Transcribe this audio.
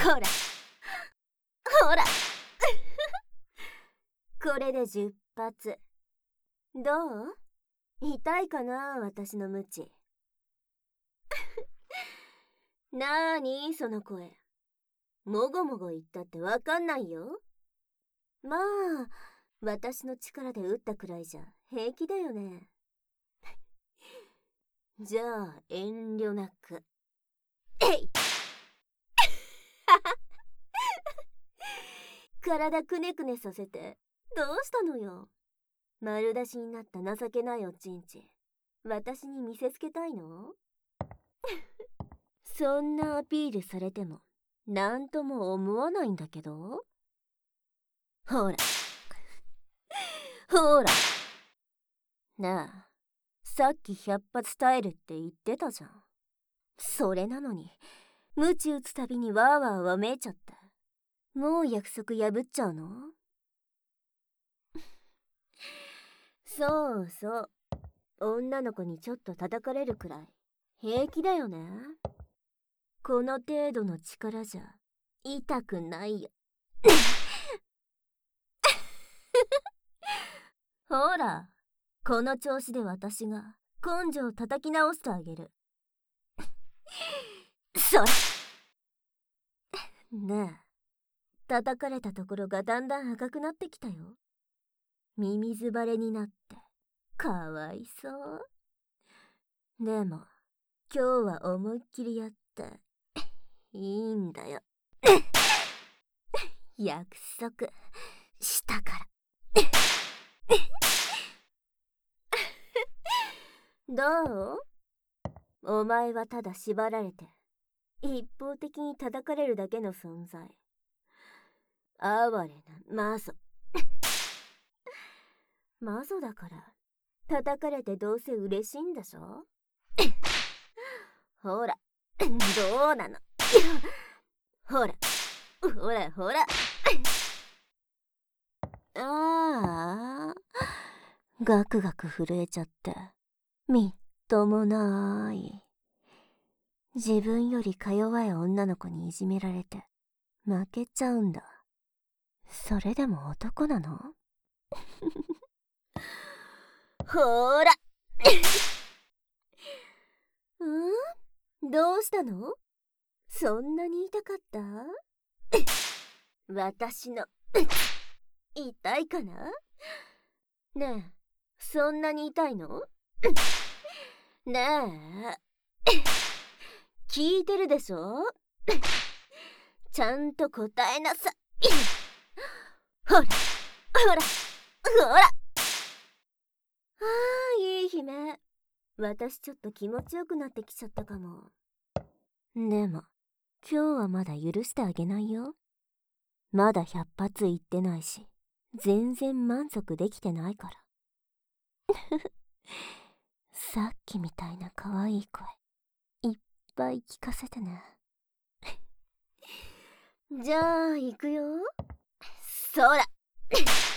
ほらほらこれで10発。どう？痛いかな、私のムチ。なーにその声。もごもご言ったってわかんないよ。まあ、私の力で撃ったくらいじゃ平気だよね。じゃあ遠慮なく。えい体くねくねさせてどうしたのよ。丸出しになった情けないおちんち、私に見せつけたいの？そんなアピールされてもなんとも思わないんだけど。ほらほらなあ、さっき100発耐えるって言ってたじゃん。それなのに鞭打つたびにわーわーわめいちゃって、もう約束破っちゃうの？そうそう、女の子にちょっと叩かれるくらい平気だよね。この程度の力じゃ痛くないよ。ほら、この調子で私が根性を叩き直してあげる。それねえ、叩かれたところがだんだん赤くなってきたよ。ミミズバレになってかわいそう。でも今日は思いっきりやっていいんだよ。約束したから。どう？お前はただ縛られて一方的に叩かれるだけの存在。哀れなマゾ。マゾだから叩かれてどうせ嬉しいんでしょ。ほらどうなの。ほらほらほら。ああ、ガクガク震えちゃってみっともない。自分よりか弱い女の子にいじめられて負けちゃうんだ。それでも男なの？ほーらどうしたの？そんなに痛かった？私の痛いかな？ねえ、そんなに痛いの？ねえ、聞いてるでしょ？ちゃんと答えなさい。ほらほらほら。ああ、いい姫。私ちょっと気持ちよくなってきちゃったかも。でも今日はまだ許してあげないよ。まだ100発いってないし、全然満足できてないから。さっきみたいな可愛い声いっぱい聞かせてね。じゃあ行くよ。そら